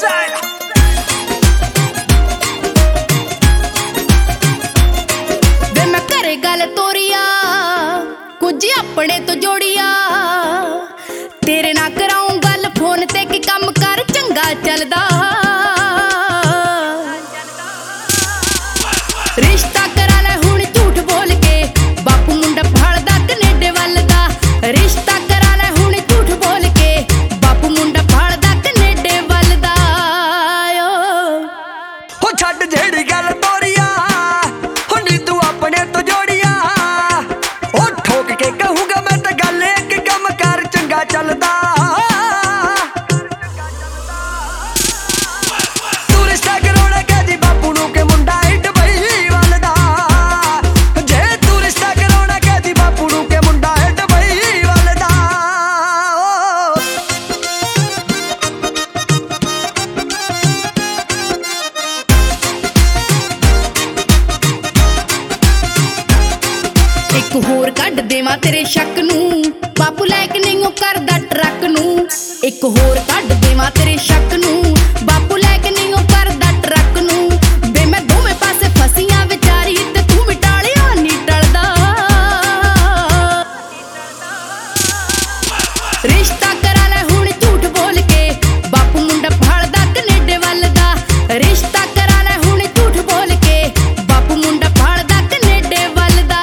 वे मैं घरे गल तोरिया कुछ अपने तो जोड़िया तेरे ना कराऊं गल फोन ते कि कम कर चंगा चलदा रिश्ता करा ले हुण झूठ बोल के बापू मुंडा भालदा कनेडे वल दा रिश्ता करा ले हुण झूठ बोल के बापू मुंडा भालदा कनेडे वल दा हो छड्ड जेड़ी गल तोरिया हुण तू अपने तो जोड़िया ओ ठोक के कहूंगा मैं ते गल एक कम कर चंगा चलदा तू रिश्ता करोड़ा कहदी बापू नू के मुंडा डबई वल दा जे तू रिश्ता करोड़ा कहदी बापू नू के मुंडा डबई वल दा एक होर कढ देवां तेरे शक नू बापू लैके नहीं करदा ट्रक नू एक होर कढ देवां तेरे शक नू बापू लैके नहीं करदा ट्रक नू वे मैं दोवें पासे फसियां विचारी ते तू मिटालिया नहीं टलदा रिश्ता करा ले हुण झूठ बोल के बापू मुंडा भालदा कनेडे वल दा रिश्ता करा ले हुण झूठ बोल के बापू मुंडा भालदा कनेडे वल दा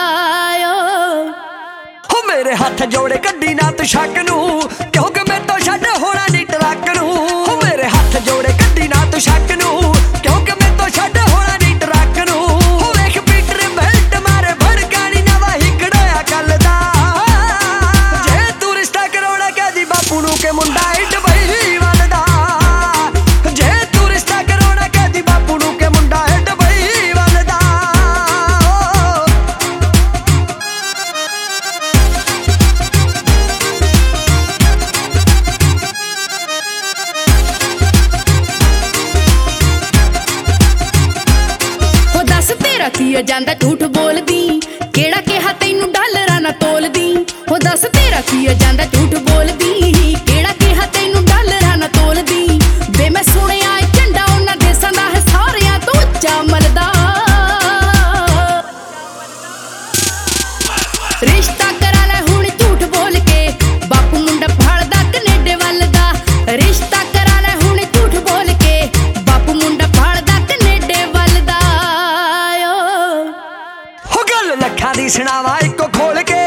हो मेरे हाथ जोड़े कड्डी ना तू शक नू क्योंकि मैं तो छड्ड होना नहीं ट्रक नू हो मेरे हाथ जोड़े कड्डी ना तू शक नू क्योंकि मैं तो छड्ड होना नहीं ट्रक नू हो वेख पीटर बेल्ट मारे भड़कानी नवा हिकड़ाया कल दा जे तू रिश्ता करोड़ा कहदी बापू नू के मुंडा डबई वल दा जे तू रिश्ता करोड़ा कहदी बापू नू के मुंडा डबई वल दा हो दस तेरा की जांदा झूठ बोलदी केड़ा कहा तैनू डॉलरां ना तोलदी हो दस तेरा की जांदा झूठ बोलदी केड़ा कहा तैनू डॉलरां ना तोलदी वे मैं सुनिया झंडा उन्हां देसां दा है सारियां तो उच्चा मलदा रिश्ता करा ले हुण झूठ बोल के बापू मुंडा भालदा कनेडे वल दा रिश्ता करा ले हुण झूठ बोल के बापू मुंडा भालदा कनेडे वल दा हो गल लखां दी सुणावा इको खोल के